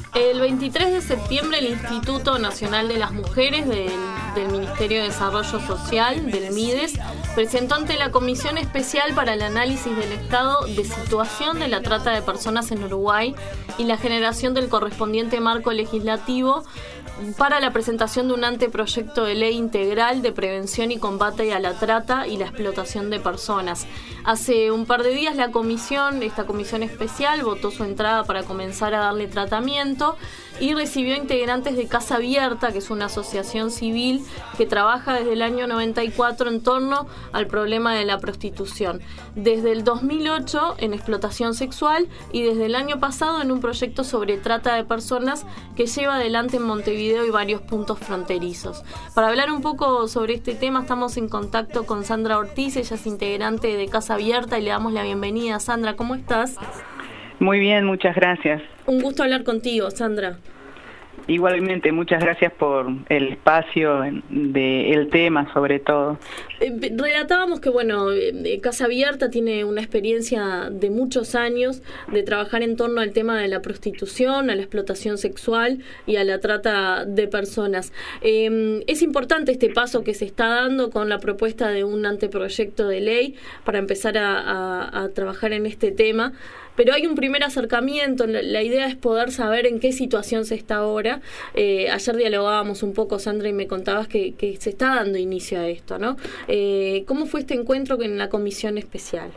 El 23 de septiembre el Instituto Nacional de las Mujeres del Ministerio de Desarrollo Social, del MIDES, presentó ante la Comisión Especial para el Análisis del Estado de Situación de la Trata de Personas en Uruguay y la generación del correspondiente marco legislativo para la presentación de un anteproyecto de ley integral de prevención y combate a la trata y la explotación de personas. Hace un par de días esta comisión especial votó su entrada para comenzar a darle tratamiento y recibió integrantes de Casa Abierta, que es una asociación civil que trabaja desde el año 94 en torno al problema de la prostitución. Desde el 2008 en explotación sexual y desde el año pasado en un proyecto sobre trata de personas que lleva adelante en Montevideo y varios puntos fronterizos. Para hablar un poco sobre este tema estamos en contacto con Sandra Ortiz, ella es integrante de Casa Abierta y le damos la bienvenida. Sandra, ¿cómo estás? Muy bien, muchas gracias. Un gusto hablar contigo, Sandra. Igualmente, muchas gracias por el espacio del tema, sobre todo. Relatábamos que, Casa Abierta tiene una experiencia de muchos años de trabajar en torno al tema de la prostitución, a la explotación sexual y a la trata de personas. Es importante este paso que se está dando con la propuesta de un anteproyecto de ley para empezar a trabajar en este tema. Pero hay un primer acercamiento, la idea es poder saber en qué situación se está ahora. Ayer dialogábamos un poco, Sandra, y me contabas que se está dando inicio a esto, ¿no? ¿Cómo fue este encuentro en la comisión especial?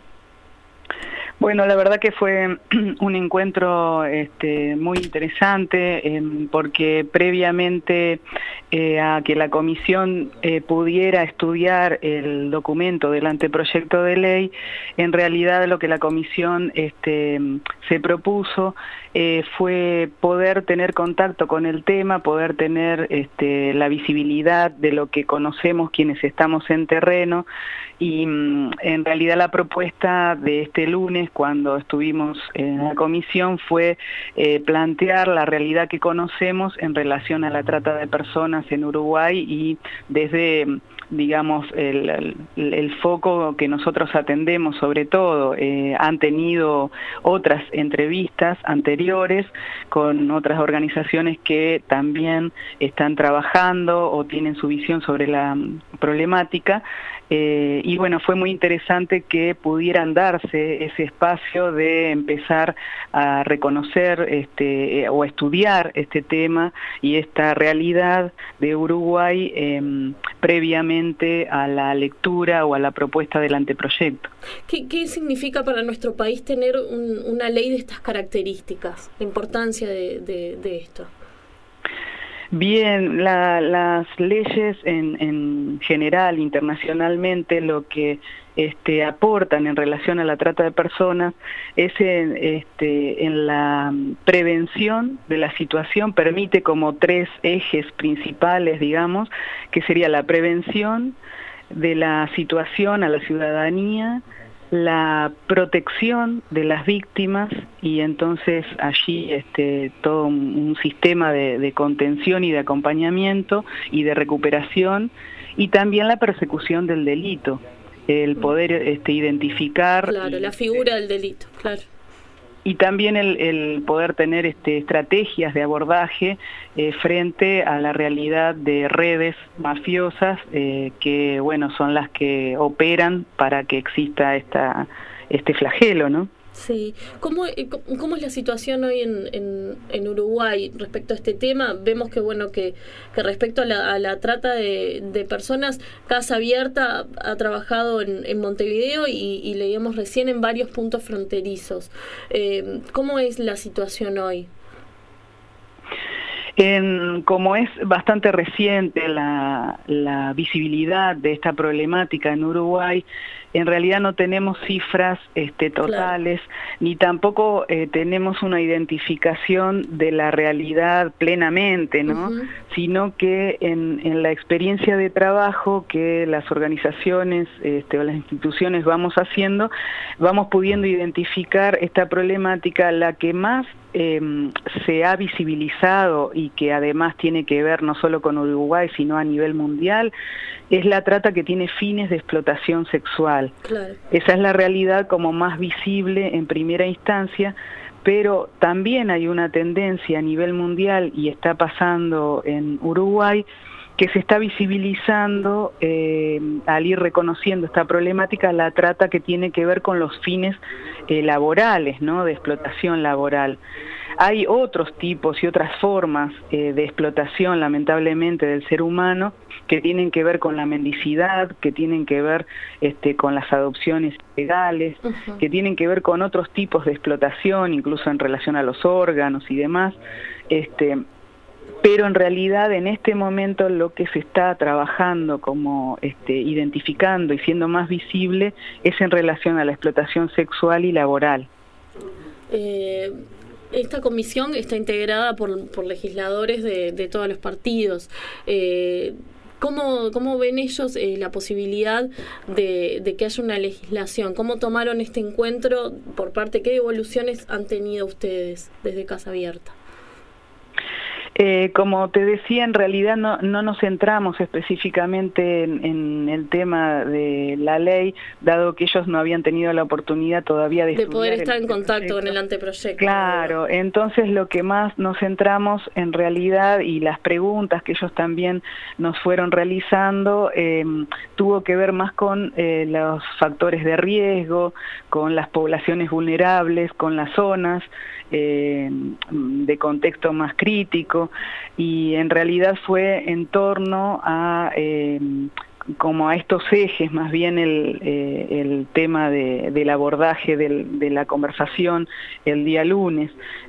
Bueno, la verdad que fue un encuentro muy interesante porque previamente a que la comisión pudiera estudiar el documento del anteproyecto de ley, en realidad lo que la comisión se propuso fue poder tener contacto con el tema, poder tener la visibilidad de lo que conocemos quienes estamos en terreno y en realidad la propuesta de este lunes cuando estuvimos en la comisión fue plantear la realidad que conocemos en relación a la trata de personas en Uruguay y desde digamos, el foco que nosotros atendemos sobre todo. Han tenido otras entrevistas anteriores con otras organizaciones que también están trabajando o tienen su visión sobre la problemática. Y bueno, fue muy interesante que pudieran darse ese espacio de empezar a reconocer o estudiar este tema y esta realidad de Uruguay previamente a la lectura o a la propuesta del anteproyecto. ¿Qué significa para nuestro país tener una ley de estas características? La importancia de esto. Bien, las leyes en general, internacionalmente, lo que aportan en relación a la trata de personas es en la prevención de la situación, permite como tres ejes principales, digamos, que sería la prevención de la situación a la ciudadanía, la protección de las víctimas y entonces allí todo un sistema de contención y de acompañamiento y de recuperación y también la persecución del delito, el poder identificar... Claro, la figura del delito, claro. Y también el poder tener estrategias de abordaje frente a la realidad de redes mafiosas que, bueno, son las que operan para que exista este flagelo, ¿no? Sí. ¿Cómo es la situación hoy en Uruguay respecto a este tema? Vemos que respecto a la trata de personas, Casa Abierta ha trabajado en Montevideo y leíamos recién en varios puntos fronterizos. ¿Cómo es la situación hoy? Como es bastante reciente la visibilidad de esta problemática en Uruguay, en realidad no tenemos cifras totales, claro, ni tampoco tenemos una identificación de la realidad plenamente, ¿no? Sino que en la experiencia de trabajo que las organizaciones o las instituciones vamos haciendo, vamos pudiendo identificar esta problemática, la que más se ha visibilizado y que además tiene que ver no solo con Uruguay, sino a nivel mundial, es la trata que tiene fines de explotación sexual. Claro. Esa es la realidad como más visible en primera instancia, pero también hay una tendencia a nivel mundial, y está pasando en Uruguay, que se está visibilizando al ir reconociendo esta problemática, la trata que tiene que ver con los fines laborales, ¿no?, de explotación laboral. Hay otros tipos y otras formas de explotación, lamentablemente, del ser humano, que tienen que ver con la mendicidad, que tienen que ver con las adopciones legales, que tienen que ver con otros tipos de explotación, incluso en relación a los órganos y demás. Pero en realidad en este momento lo que se está trabajando como identificando y siendo más visible es en relación a la explotación sexual y laboral. Esta comisión está integrada por legisladores de todos los partidos. ¿Cómo ven ellos la posibilidad de que haya una legislación? ¿Cómo tomaron este encuentro por parte? ¿Qué evoluciones han tenido ustedes desde Casa Abierta? Como te decía, en realidad no nos centramos específicamente en el tema de la ley, dado que ellos no habían tenido la oportunidad todavía de poder estar en contacto con el anteproyecto. Claro, entonces lo que más nos centramos en realidad, y las preguntas que ellos también nos fueron realizando, tuvo que ver más con los factores de riesgo, con las poblaciones vulnerables, con las zonas de contexto más crítico, y en realidad fue en torno a como a estos ejes, más bien el tema del abordaje de la conversación el día lunes.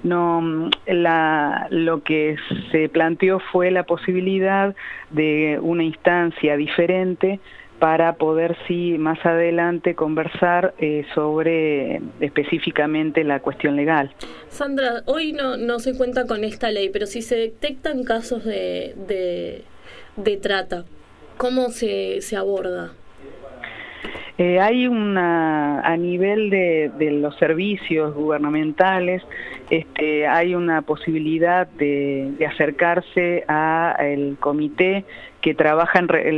Lo que se planteó fue la posibilidad de una instancia diferente para poder, sí, más adelante conversar sobre específicamente la cuestión legal. Sandra, hoy no se cuenta con esta ley, pero si se detectan casos de trata, ¿cómo se aborda? Hay a nivel de los servicios gubernamentales, hay una posibilidad de acercarse al comité que trabaja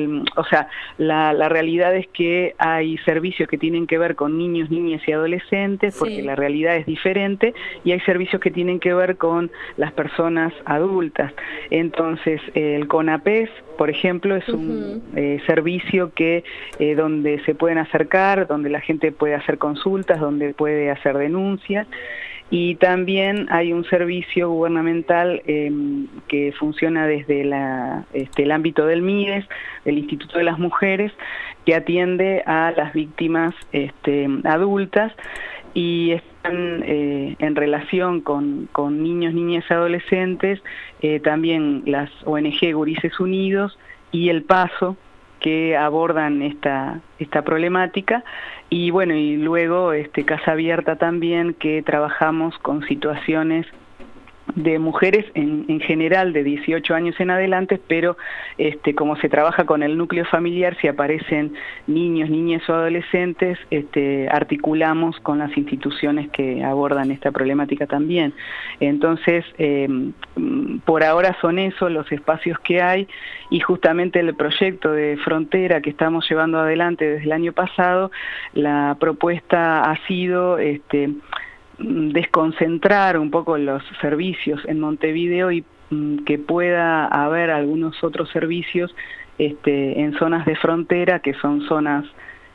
la realidad es que hay servicios que tienen que ver con niños, niñas y adolescentes, porque la realidad es diferente, y hay servicios que tienen que ver con las personas adultas. Entonces, el CONAPES, por ejemplo, es un servicio que donde se pueden acercar, donde la gente puede hacer consultas, donde puede hacer denuncias. Y también hay un servicio gubernamental que funciona desde el ámbito del MIDES, del Instituto de las Mujeres, que atiende a las víctimas adultas, y están en relación con niños, niñas y adolescentes, también las ONG Gurises Unidos y El Paso, que abordan esta problemática, y bueno, y luego Casa Abierta también, que trabajamos con situaciones de mujeres en general de 18 años en adelante, pero como se trabaja con el núcleo familiar, si aparecen niños, niñas o adolescentes, articulamos con las instituciones que abordan esta problemática también. Entonces, por ahora son esos los espacios que hay, y justamente el proyecto de Frontera que estamos llevando adelante desde el año pasado, la propuesta ha sido desconcentrar un poco los servicios en Montevideo y que pueda haber algunos otros servicios en zonas de frontera, que son zonas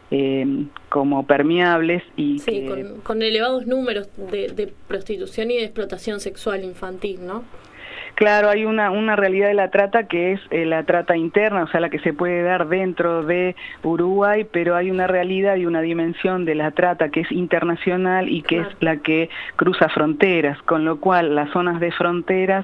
como permeables y sí, con elevados números de prostitución y de explotación sexual infantil, ¿no? Claro, hay una realidad de la trata que es la trata interna, o sea, la que se puede dar dentro de Uruguay, pero hay una realidad y una dimensión de la trata que es internacional y que es la que cruza fronteras, con lo cual las zonas de fronteras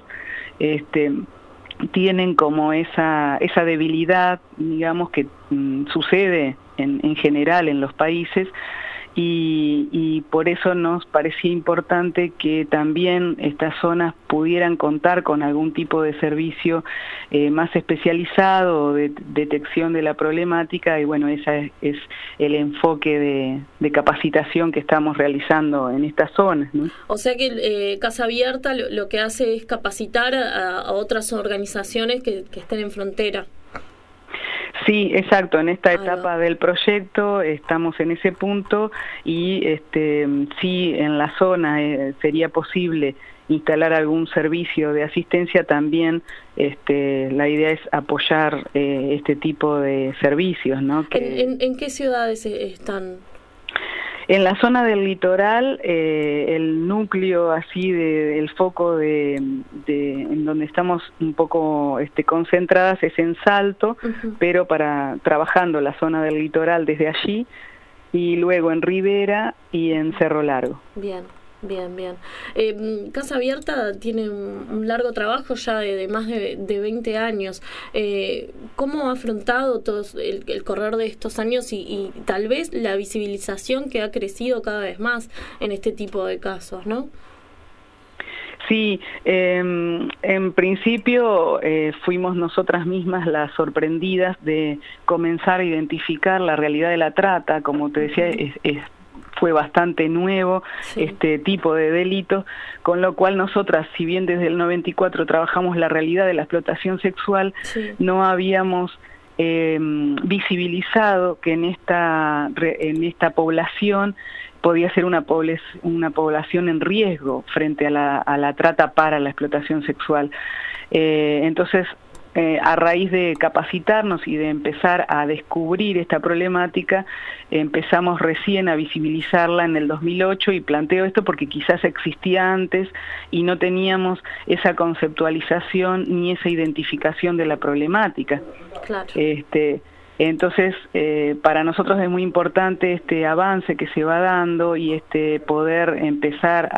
tienen como esa debilidad, digamos, que sucede en general en los países, y por eso nos parecía importante que también estas zonas pudieran contar con algún tipo de servicio más especializado de detección de la problemática, y bueno, ese es el enfoque de capacitación que estamos realizando en estas zonas, ¿no? O sea que Casa Abierta lo que hace es capacitar a otras organizaciones que estén en frontera. Sí, exacto. En esta etapa del proyecto estamos en ese punto y sí, en la zona sería posible instalar algún servicio de asistencia. También la idea es apoyar este tipo de servicios, ¿no? ¿En qué ciudades están? En la zona del litoral, el núcleo así el foco en donde estamos un poco concentradas es en Salto, pero trabajando la zona del litoral desde allí, y luego en Rivera y en Cerro Largo. Bien. Casa Abierta tiene un largo trabajo ya de más de 20 años. ¿Cómo ha afrontado todo el correr de estos años y tal vez la visibilización que ha crecido cada vez más en este tipo de casos, ¿no? Sí, en principio fuimos nosotras mismas las sorprendidas de comenzar a identificar la realidad de la trata. Como te decía, fue bastante nuevo este tipo de delitos, con lo cual nosotras, si bien desde el 94 trabajamos la realidad de la explotación sexual, no habíamos visibilizado que en esta población podía ser una población en riesgo frente a la trata para la explotación sexual. Entonces, a raíz de capacitarnos y de empezar a descubrir esta problemática, empezamos recién a visibilizarla en el 2008, y planteo esto porque quizás existía antes y no teníamos esa conceptualización ni esa identificación de la problemática. Claro. Entonces, para nosotros es muy importante este avance que se va dando y poder empezar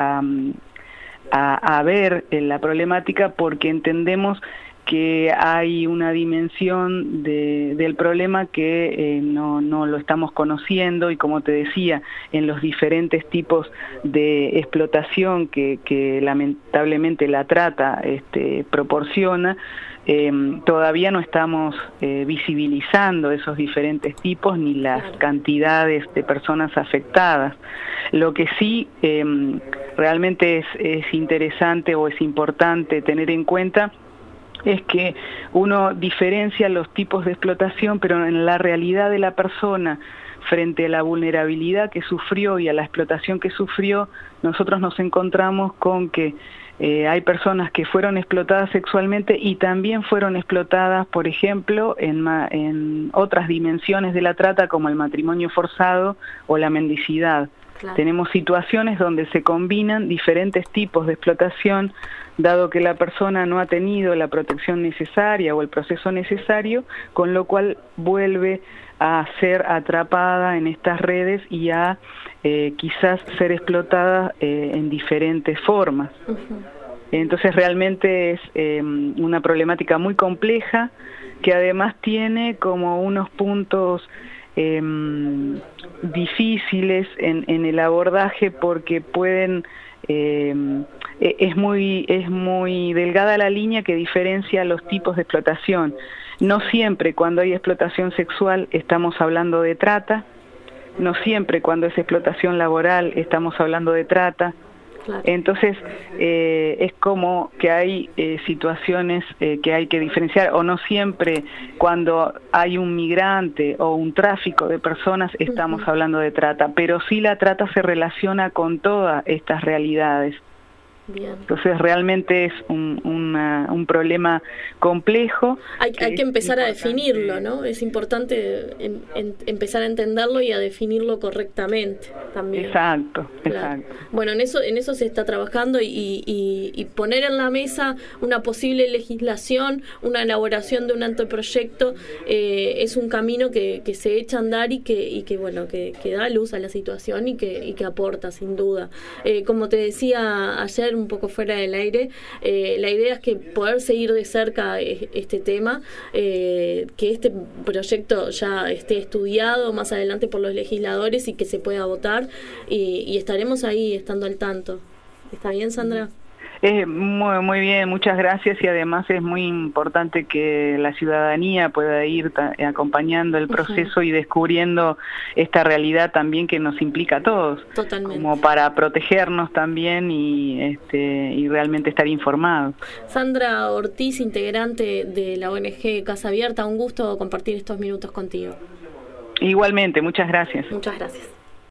a ver la problemática, porque entendemos que hay una dimensión del problema que no lo estamos conociendo, y como te decía, en los diferentes tipos de explotación que lamentablemente la trata proporciona, todavía no estamos visibilizando esos diferentes tipos ni las cantidades de personas afectadas. Lo que sí realmente es interesante o es importante tener en cuenta es que uno diferencia los tipos de explotación, pero en la realidad de la persona frente a la vulnerabilidad que sufrió y a la explotación que sufrió, nosotros nos encontramos con que hay personas que fueron explotadas sexualmente y también fueron explotadas, por ejemplo, en otras dimensiones de la trata, como el matrimonio forzado o la mendicidad. Claro. Tenemos situaciones donde se combinan diferentes tipos de explotación, dado que la persona no ha tenido la protección necesaria o el proceso necesario, con lo cual vuelve a ser atrapada en estas redes y a quizás ser explotada en diferentes formas. Entonces realmente es una problemática muy compleja, que además tiene como unos puntos difíciles en el abordaje, porque pueden es muy delgada la línea que diferencia los tipos de explotación. No siempre cuando hay explotación sexual estamos hablando de trata, no siempre cuando es explotación laboral estamos hablando de trata. Claro. Entonces es como que hay situaciones que hay que diferenciar, o no siempre cuando hay un migrante o un tráfico de personas estamos hablando de trata, pero sí la trata se relaciona con todas estas realidades. Bien. Entonces realmente es un problema complejo. Hay que empezar a definirlo, ¿no? Es importante empezar a entenderlo y a definirlo correctamente también. Exacto, claro. Exacto. Bueno, en eso se está trabajando y poner en la mesa una posible legislación, una elaboración de un anteproyecto, es un camino que se echa a andar y que da luz a la situación y que aporta, sin duda. Como te decía ayer, un poco fuera del aire, la idea es que poder seguir de cerca este tema, que este proyecto ya esté estudiado más adelante por los legisladores y que se pueda votar, y estaremos ahí estando al tanto. ¿Está bien, Sandra? Muy bien, muchas gracias, y además es muy importante que la ciudadanía pueda ir acompañando el proceso y descubriendo esta realidad también que nos implica a todos. Totalmente. Como para protegernos también y realmente estar informados. Sandra Ortiz, integrante de la ONG Casa Abierta, un gusto compartir estos minutos contigo. Igualmente, muchas gracias. Muchas gracias.